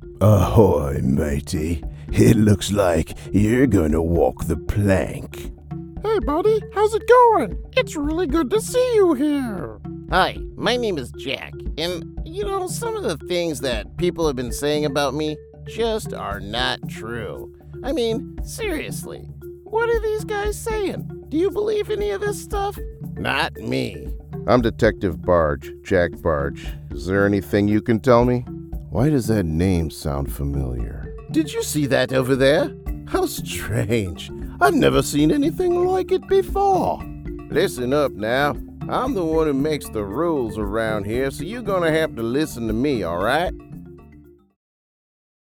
Ahoy, matey. It looks like you're gonna walk the plank. Hey, buddy, how's it going? It's really good to see you here. Hi, my name is Jack, and some of the things that people have been saying about me just are not true. I mean, seriously, what are these guys saying? Do you believe any of this stuff? Not me. I'm Detective Barge, Jack Barge. Is there anything you can tell me? Why does that name sound familiar? Did you see that over there? How strange. I've never seen anything like it before. Listen up now. I'm the one who makes the rules around here, so you're gonna have to listen to me, all right?